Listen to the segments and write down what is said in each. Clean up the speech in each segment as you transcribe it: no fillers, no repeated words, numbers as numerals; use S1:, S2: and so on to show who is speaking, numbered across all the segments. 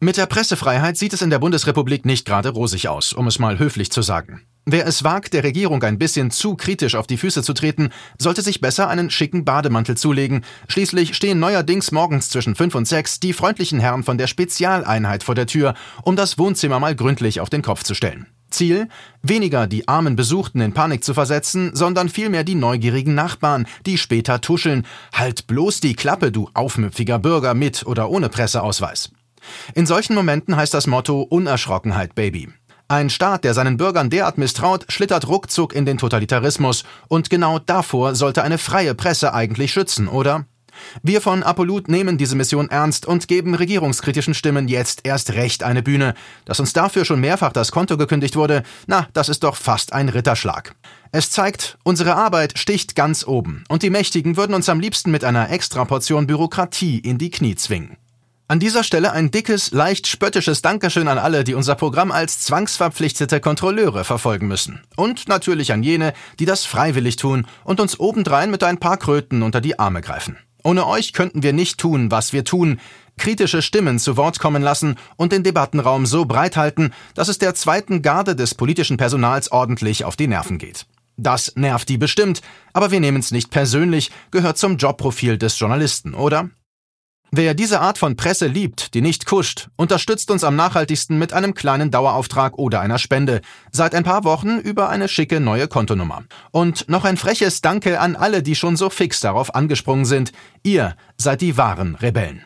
S1: Mit der Pressefreiheit sieht es in der Bundesrepublik nicht gerade rosig aus, um es mal höflich zu sagen. Wer es wagt, der Regierung ein bisschen zu kritisch auf die Füße zu treten, sollte sich besser einen schicken Bademantel zulegen. Schließlich stehen neuerdings morgens zwischen 5 und 6 die freundlichen Herren von der Spezialeinheit vor der Tür, um das Wohnzimmer mal gründlich auf den Kopf zu stellen. Ziel? Weniger die armen Besuchten in Panik zu versetzen, sondern vielmehr die neugierigen Nachbarn, die später tuscheln. Halt bloß die Klappe, du aufmüpfiger Bürger, mit oder ohne Presseausweis. In solchen Momenten heißt das Motto Unerschrockenheit, Baby. Ein Staat, der seinen Bürgern derart misstraut, schlittert ruckzuck in den Totalitarismus. Und genau davor sollte eine freie Presse eigentlich schützen, oder? Wir von Apollut nehmen diese Mission ernst und geben regierungskritischen Stimmen jetzt erst recht eine Bühne. Dass uns dafür schon mehrfach das Konto gekündigt wurde, das ist doch fast ein Ritterschlag. Es zeigt, unsere Arbeit sticht ganz oben und die Mächtigen würden uns am liebsten mit einer Extraportion Bürokratie in die Knie zwingen. An dieser Stelle ein dickes, leicht spöttisches Dankeschön an alle, die unser Programm als zwangsverpflichtete Kontrolleure verfolgen müssen. Und natürlich an jene, die das freiwillig tun und uns obendrein mit ein paar Kröten unter die Arme greifen. Ohne euch könnten wir nicht tun, was wir tun, kritische Stimmen zu Wort kommen lassen und den Debattenraum so breit halten, dass es der zweiten Garde des politischen Personals ordentlich auf die Nerven geht. Das nervt die bestimmt, aber wir nehmen es nicht persönlich, gehört zum Jobprofil des Journalisten, oder? Wer diese Art von Presse liebt, die nicht kuscht, unterstützt uns am nachhaltigsten mit einem kleinen Dauerauftrag oder einer Spende. Seit ein paar Wochen über eine schicke neue Kontonummer. Und noch ein freches Danke an alle, die schon so fix darauf angesprungen sind. Ihr seid die wahren Rebellen.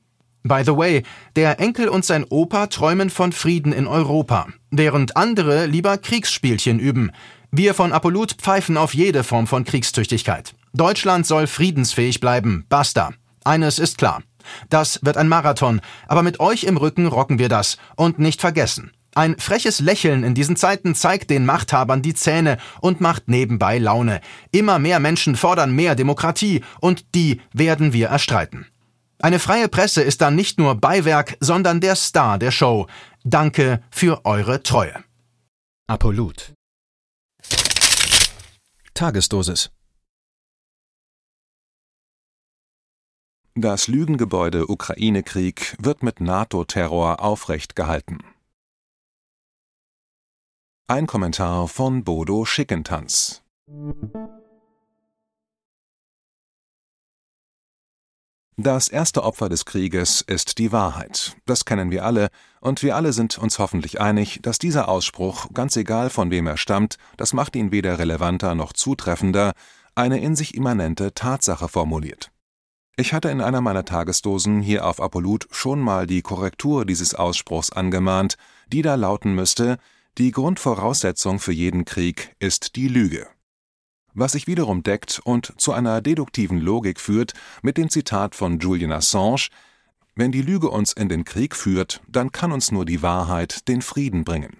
S1: By the way, der Enkel und sein Opa träumen von Frieden in Europa, während andere lieber Kriegsspielchen üben. Wir von Apollut pfeifen auf jede Form von Kriegstüchtigkeit. Deutschland soll friedensfähig bleiben. Basta. Eines ist klar. Das wird ein Marathon, aber mit euch im Rücken rocken wir das. Und nicht vergessen, ein freches Lächeln in diesen Zeiten zeigt den Machthabern die Zähne und macht nebenbei Laune. Immer mehr Menschen fordern mehr Demokratie und die werden wir erstreiten. Eine freie Presse ist dann nicht nur Beiwerk, sondern der Star der Show. Danke für eure Treue.
S2: Apollut. Tagesdosis.
S3: Das Lügengebäude Ukraine-Krieg wird mit NATO-Terror aufrecht gehalten. Ein Kommentar von Bodo Schickentanz. Das erste Opfer des Krieges ist die Wahrheit. Das kennen wir alle, und wir alle sind uns hoffentlich einig, dass dieser Ausspruch, ganz egal von wem er stammt, das macht ihn weder relevanter noch zutreffender, eine in sich immanente Tatsache formuliert. Ich hatte in einer meiner Tagesdosen hier auf Apollut schon mal die Korrektur dieses Ausspruchs angemahnt, die da lauten müsste: Die Grundvoraussetzung für jeden Krieg ist die Lüge. Was sich wiederum deckt und zu einer deduktiven Logik führt mit dem Zitat von Julian Assange: Wenn die Lüge uns in den Krieg führt, dann kann uns nur die Wahrheit den Frieden bringen.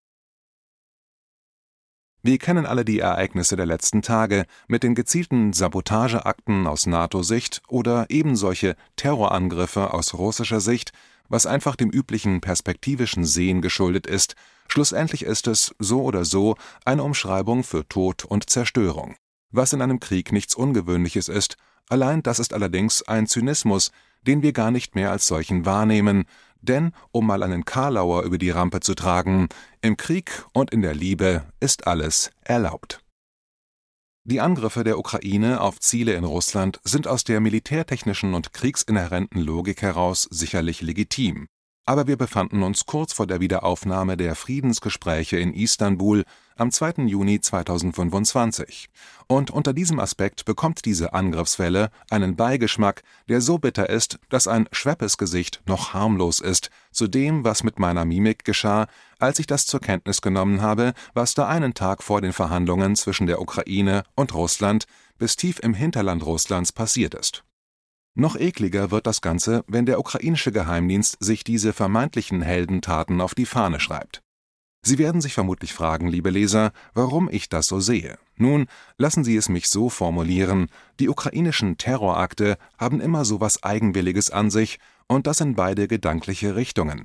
S3: Wir kennen alle die Ereignisse der letzten Tage mit den gezielten Sabotageakten aus NATO-Sicht oder ebensolche Terrorangriffe aus russischer Sicht, was einfach dem üblichen perspektivischen Sehen geschuldet ist. Schlussendlich ist es, so oder so, eine Umschreibung für Tod und Zerstörung. Was in einem Krieg nichts Ungewöhnliches ist, allein das ist allerdings ein Zynismus, den wir gar nicht mehr als solchen wahrnehmen. Denn, um mal einen Karlauer über die Rampe zu tragen, im Krieg und in der Liebe ist alles erlaubt. Die Angriffe der Ukraine auf Ziele in Russland sind aus der militärtechnischen und kriegsinhärenten Logik heraus sicherlich legitim. Aber wir befanden uns kurz vor der Wiederaufnahme der Friedensgespräche in Istanbul am 2. Juni 2025. Und unter diesem Aspekt bekommt diese Angriffswelle einen Beigeschmack, der so bitter ist, dass ein Schweppesgesicht noch harmlos ist zu dem, was mit meiner Mimik geschah, als ich das zur Kenntnis genommen habe, was da einen Tag vor den Verhandlungen zwischen der Ukraine und Russland bis tief im Hinterland Russlands passiert ist. Noch ekliger wird das Ganze, wenn der ukrainische Geheimdienst sich diese vermeintlichen Heldentaten auf die Fahne schreibt. Sie werden sich vermutlich fragen, liebe Leser, warum ich das so sehe. Nun, lassen Sie es mich so formulieren: Die ukrainischen Terrorakte haben immer so was Eigenwilliges an sich, und das in beide gedankliche Richtungen.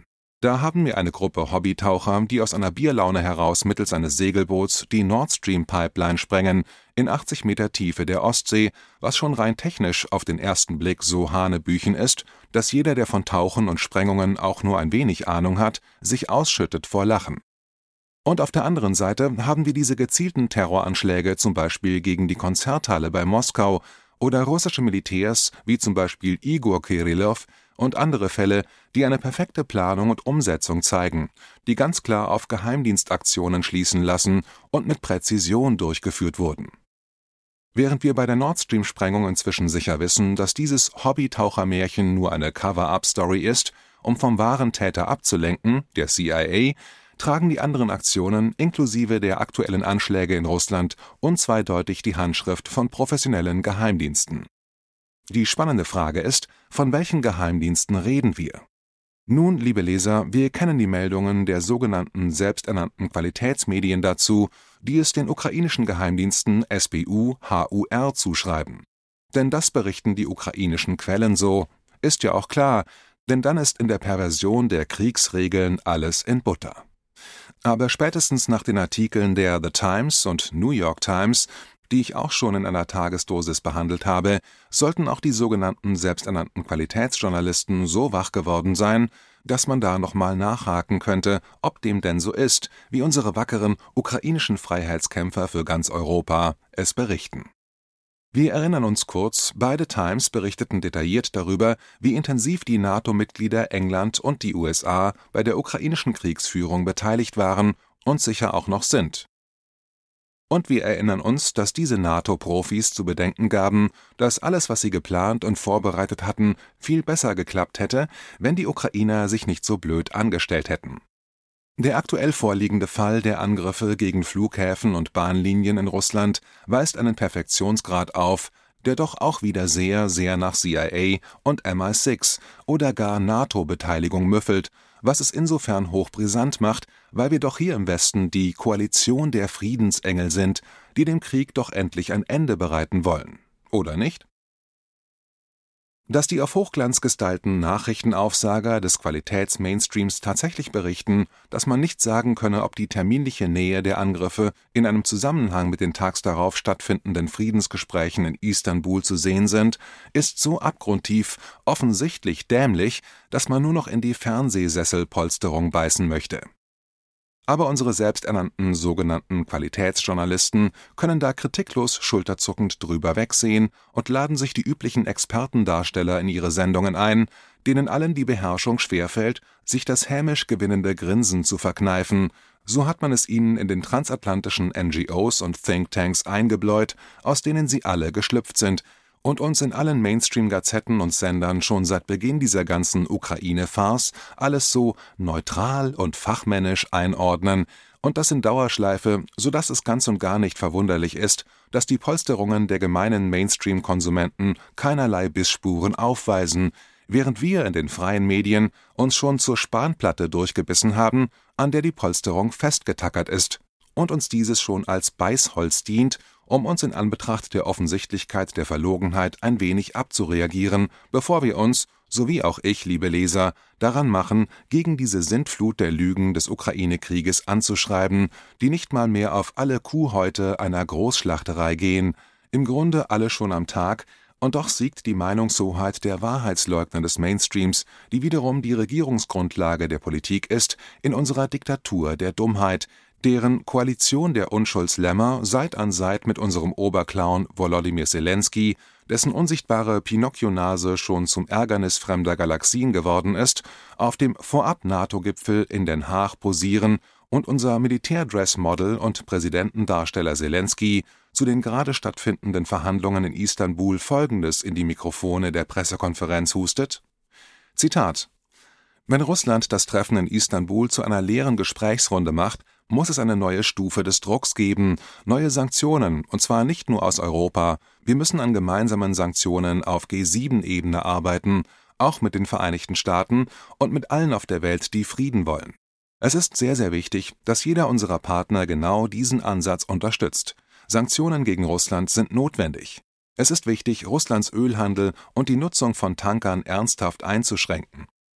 S3: Da haben wir eine Gruppe Hobbytaucher, die aus einer Bierlaune heraus mittels eines Segelboots die Nord Stream Pipeline sprengen, in 80 Meter Tiefe der Ostsee, was schon rein technisch auf den ersten Blick so hanebüchen ist, dass jeder, der von Tauchen und Sprengungen auch nur ein wenig Ahnung hat, sich ausschüttet vor Lachen. Und auf der anderen Seite haben wir diese gezielten Terroranschläge zum Beispiel gegen die Konzerthalle bei Moskau oder russische Militärs wie zum Beispiel Igor Kirillov und andere Fälle, die eine perfekte Planung und Umsetzung zeigen, die ganz klar auf Geheimdienstaktionen schließen lassen und mit Präzision durchgeführt wurden. Während wir bei der Nord Stream-Sprengung inzwischen sicher wissen, dass dieses Hobbytauchermärchen nur eine Cover-up-Story ist, um vom wahren Täter abzulenken, der CIA, tragen die anderen Aktionen inklusive der aktuellen Anschläge in Russland unzweideutig die Handschrift von professionellen Geheimdiensten. Die spannende Frage ist, von welchen Geheimdiensten reden wir? Nun, liebe Leser, wir kennen die Meldungen der sogenannten selbsternannten Qualitätsmedien dazu, die es den ukrainischen Geheimdiensten SBU, HUR zuschreiben. Denn das berichten die ukrainischen Quellen so, ist ja auch klar, denn dann ist in der Perversion der Kriegsregeln alles in Butter. Aber spätestens nach den Artikeln der The Times und New York Times, die ich auch schon in einer Tagesdosis behandelt habe, sollten auch die sogenannten selbsternannten Qualitätsjournalisten so wach geworden sein, dass man da nochmal nachhaken könnte, ob dem denn so ist, wie unsere wackeren ukrainischen Freiheitskämpfer für ganz Europa es berichten. Wir erinnern uns kurz, beide Times berichteten detailliert darüber, wie intensiv die NATO-Mitglieder England und die USA bei der ukrainischen Kriegsführung beteiligt waren und sicher auch noch sind. Und wir erinnern uns, dass diese NATO-Profis zu bedenken gaben, dass alles, was sie geplant und vorbereitet hatten, viel besser geklappt hätte, wenn die Ukrainer sich nicht so blöd angestellt hätten. Der aktuell vorliegende Fall der Angriffe gegen Flughäfen und Bahnlinien in Russland weist einen Perfektionsgrad auf, der doch auch wieder sehr, sehr nach CIA und MI6 oder gar NATO-Beteiligung müffelt, was es insofern hochbrisant macht, weil wir doch hier im Westen die Koalition der Friedensengel sind, die dem Krieg doch endlich ein Ende bereiten wollen. Oder nicht? Dass die auf Hochglanz gestylten Nachrichtenaufsager des Qualitäts-Mainstreams tatsächlich berichten, dass man nicht sagen könne, ob die terminliche Nähe der Angriffe in einem Zusammenhang mit den tags darauf stattfindenden Friedensgesprächen in Istanbul zu sehen sind, ist so abgrundtief, offensichtlich dämlich, dass man nur noch in die Fernsehsesselpolsterung beißen möchte. Aber unsere selbsternannten sogenannten Qualitätsjournalisten können da kritiklos schulterzuckend drüber wegsehen und laden sich die üblichen Expertendarsteller in ihre Sendungen ein, denen allen die Beherrschung schwerfällt, sich das hämisch gewinnende Grinsen zu verkneifen, so hat man es ihnen in den transatlantischen NGOs und Thinktanks eingebläut, aus denen sie alle geschlüpft sind, und uns in allen Mainstream-Gazetten und Sendern schon seit Beginn dieser ganzen Ukraine-Farce alles so neutral und fachmännisch einordnen, und das in Dauerschleife, sodass es ganz und gar nicht verwunderlich ist, dass die Polsterungen der gemeinen Mainstream-Konsumenten keinerlei Bissspuren aufweisen, während wir in den freien Medien uns schon zur Spanplatte durchgebissen haben, an der die Polsterung festgetackert ist, und uns dieses schon als Beißholz dient, um uns in Anbetracht der Offensichtlichkeit der Verlogenheit ein wenig abzureagieren, bevor wir uns, so wie auch ich, liebe Leser, daran machen, gegen diese Sintflut der Lügen des Ukraine-Krieges anzuschreiben, die nicht mal mehr auf alle Kuhhäute einer Großschlachterei gehen, im Grunde alle schon am Tag, und doch siegt die Meinungshoheit der Wahrheitsleugner des Mainstreams, die wiederum die Regierungsgrundlage der Politik ist, in unserer Diktatur der Dummheit, deren Koalition der Unschuldslämmer Seit an Seit mit unserem Oberclown Volodymyr Zelensky, dessen unsichtbare Pinocchio-Nase schon zum Ärgernis fremder Galaxien geworden ist, auf dem Vorab-NATO-Gipfel in Den Haag posieren und unser Militärdressmodel und Präsidentendarsteller Zelensky zu den gerade stattfindenden Verhandlungen in Istanbul Folgendes in die Mikrofone der Pressekonferenz hustet: Zitat: Wenn Russland das Treffen in Istanbul zu einer leeren Gesprächsrunde macht, muss es eine neue Stufe des Drucks geben, neue Sanktionen, und zwar nicht nur aus Europa. Wir müssen an gemeinsamen Sanktionen auf G7-Ebene arbeiten, auch mit den Vereinigten Staaten und mit allen auf der Welt, die Frieden wollen. Es ist sehr, sehr wichtig, dass jeder unserer Partner genau diesen Ansatz unterstützt. Sanktionen gegen Russland sind notwendig. Es ist wichtig, Russlands Ölhandel und die Nutzung von Tankern ernsthaft einzuschränken.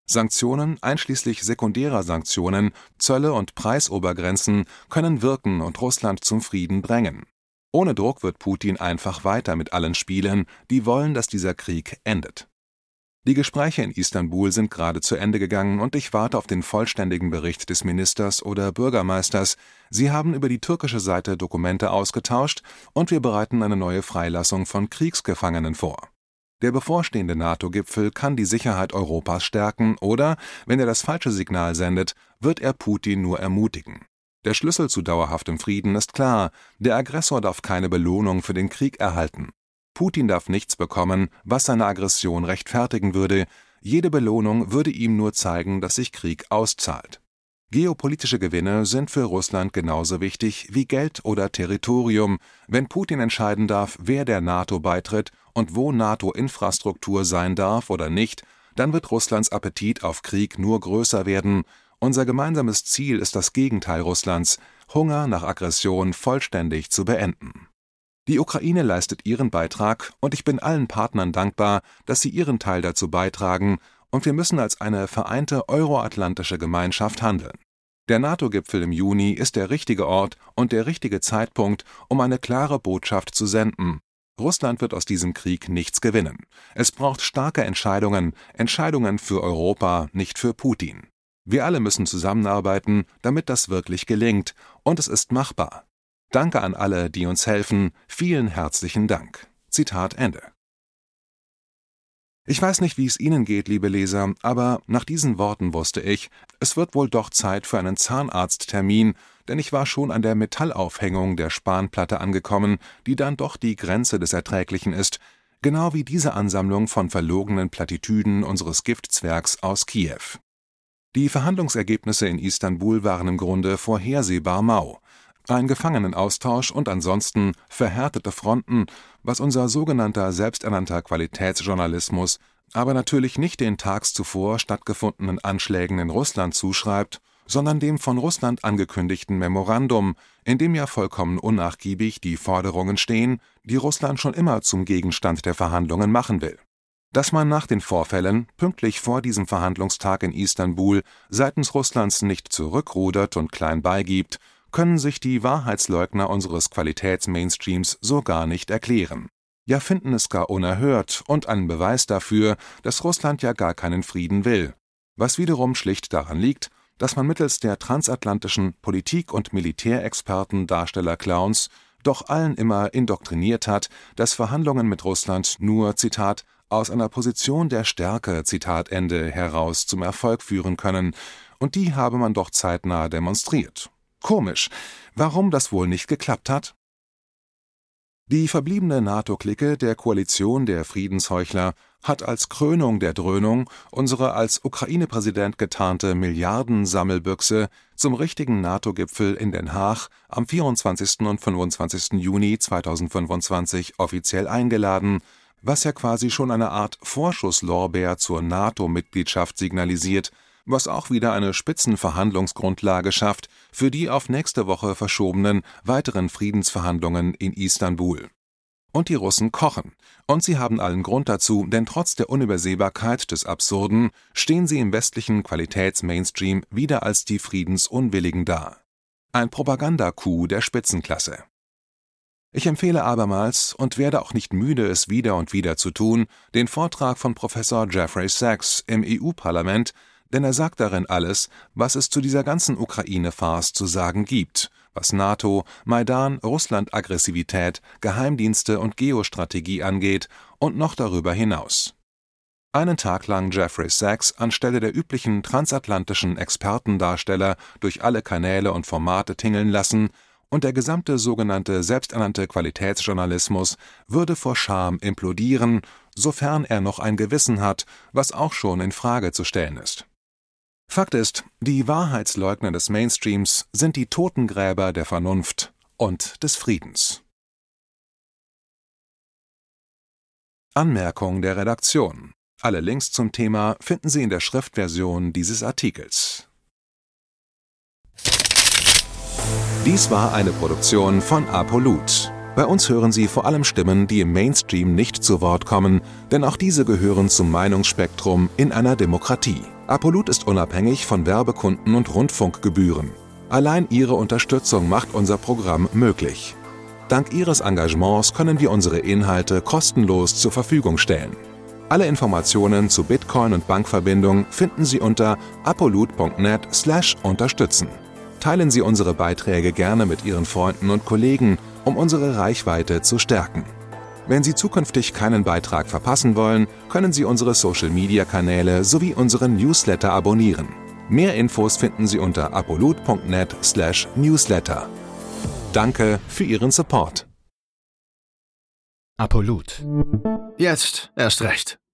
S3: Sanktionen, einschließlich sekundärer Sanktionen, Zölle und Preisobergrenzen, können wirken und Russland zum Frieden drängen. Ohne Druck wird Putin einfach weiter mit allen spielen, die wollen, dass dieser Krieg endet. Die Gespräche in Istanbul sind gerade zu Ende gegangen und ich warte auf den vollständigen Bericht des Ministers oder Bürgermeisters. Sie haben über die türkische Seite Dokumente ausgetauscht und wir bereiten eine neue Freilassung von Kriegsgefangenen vor. Der bevorstehende NATO-Gipfel kann die Sicherheit Europas stärken oder, wenn er das falsche Signal sendet, wird er Putin nur ermutigen. Der Schlüssel zu dauerhaftem Frieden ist klar: Der Aggressor darf keine Belohnung für den Krieg erhalten. Putin darf nichts bekommen, was seine Aggression rechtfertigen würde. Jede Belohnung würde ihm nur zeigen, dass sich Krieg auszahlt. Geopolitische Gewinne sind für Russland genauso wichtig wie Geld oder Territorium. Wenn Putin entscheiden darf, wer der NATO beitritt und wo NATO-Infrastruktur sein darf oder nicht, dann wird Russlands Appetit auf Krieg nur größer werden. Unser gemeinsames Ziel ist das Gegenteil Russlands: Hunger nach Aggression vollständig zu beenden. Die Ukraine leistet ihren Beitrag und ich bin allen Partnern dankbar, dass sie ihren Teil dazu beitragen, und wir müssen als eine vereinte euroatlantische Gemeinschaft handeln. Der NATO-Gipfel im Juni ist der richtige Ort und der richtige Zeitpunkt, um eine klare Botschaft zu senden: Russland wird aus diesem Krieg nichts gewinnen. Es braucht starke Entscheidungen für Europa, nicht für Putin. Wir alle müssen zusammenarbeiten, damit das wirklich gelingt, und es ist machbar. Danke an alle, die uns helfen. Vielen herzlichen Dank. Zitat Ende. Ich weiß nicht, wie es Ihnen geht, liebe Leser, aber nach diesen Worten wusste ich, es wird wohl doch Zeit für einen Zahnarzttermin, denn ich war schon an der Metallaufhängung der Spanplatte angekommen, die dann doch die Grenze des Erträglichen ist, genau wie diese Ansammlung von verlogenen Plattitüden unseres Giftzwergs aus Kiew. Die Verhandlungsergebnisse in Istanbul waren im Grunde vorhersehbar mau. Ein Gefangenenaustausch und ansonsten verhärtete Fronten, was unser sogenannter selbsternannter Qualitätsjournalismus aber natürlich nicht den tags zuvor stattgefundenen Anschlägen in Russland zuschreibt, sondern dem von Russland angekündigten Memorandum, in dem ja vollkommen unnachgiebig die Forderungen stehen, die Russland schon immer zum Gegenstand der Verhandlungen machen will. Dass man nach den Vorfällen, pünktlich vor diesem Verhandlungstag in Istanbul, seitens Russlands nicht zurückrudert und klein beigibt, können sich die Wahrheitsleugner unseres Qualitätsmainstreams so gar nicht erklären. Ja, finden es gar unerhört und einen Beweis dafür, dass Russland ja gar keinen Frieden will. Was wiederum schlicht daran liegt, dass man mittels der transatlantischen Politik- und Militärexperten Darsteller-Clowns doch allen immer indoktriniert hat, dass Verhandlungen mit Russland nur, Zitat, aus einer Position der Stärke, Zitat Ende, heraus zum Erfolg führen können, und die habe man doch zeitnah demonstriert. Komisch, warum das wohl nicht geklappt hat? Die verbliebene NATO-Clique der Koalition der Friedensheuchler hat als Krönung der Dröhnung unsere als Ukraine-Präsident getarnte Milliardensammelbüchse zum richtigen NATO-Gipfel in Den Haag am 24. und 25. Juni 2025 offiziell eingeladen, was ja quasi schon eine Art Vorschusslorbeer zur NATO-Mitgliedschaft signalisiert, was auch wieder eine Spitzenverhandlungsgrundlage schafft für die auf nächste Woche verschobenen weiteren Friedensverhandlungen in Istanbul. Und die Russen kochen. Und sie haben allen Grund dazu, denn trotz der Unübersehbarkeit des Absurden stehen sie im westlichen Qualitätsmainstream wieder als die Friedensunwilligen da. Ein Propaganda-Coup der Spitzenklasse. Ich empfehle abermals und werde auch nicht müde, es wieder und wieder zu tun, den Vortrag von Professor Jeffrey Sachs im EU-Parlament, denn er sagt darin alles, was es zu dieser ganzen Ukraine-Farce zu sagen gibt, was NATO, Maidan, Russland-Aggressivität, Geheimdienste und Geostrategie angeht und noch darüber hinaus. Einen Tag lang Jeffrey Sachs anstelle der üblichen transatlantischen Expertendarsteller durch alle Kanäle und Formate tingeln lassen, und der gesamte sogenannte selbsternannte Qualitätsjournalismus würde vor Scham implodieren, sofern er noch ein Gewissen hat, was auch schon in Frage zu stellen ist. Fakt ist, die Wahrheitsleugner des Mainstreams sind die Totengräber der Vernunft und des Friedens. Anmerkung der Redaktion. Alle Links zum Thema finden Sie in der Schriftversion dieses Artikels. Dies war eine Produktion von Apolut. Bei uns hören Sie vor allem Stimmen, die im Mainstream nicht zu Wort kommen, denn auch diese gehören zum Meinungsspektrum in einer Demokratie. Apolut ist unabhängig von Werbekunden und Rundfunkgebühren. Allein Ihre Unterstützung macht unser Programm möglich. Dank Ihres Engagements können wir unsere Inhalte kostenlos zur Verfügung stellen. Alle Informationen zu Bitcoin und Bankverbindung finden Sie unter apolut.net/unterstützen. Teilen Sie unsere Beiträge gerne mit Ihren Freunden und Kollegen, um unsere Reichweite zu stärken. Wenn Sie zukünftig keinen Beitrag verpassen wollen, können Sie unsere Social-Media-Kanäle sowie unseren Newsletter abonnieren. Mehr Infos finden Sie unter apolut.net/newsletter. Danke für Ihren Support.
S2: Apolut.
S1: Jetzt erst recht.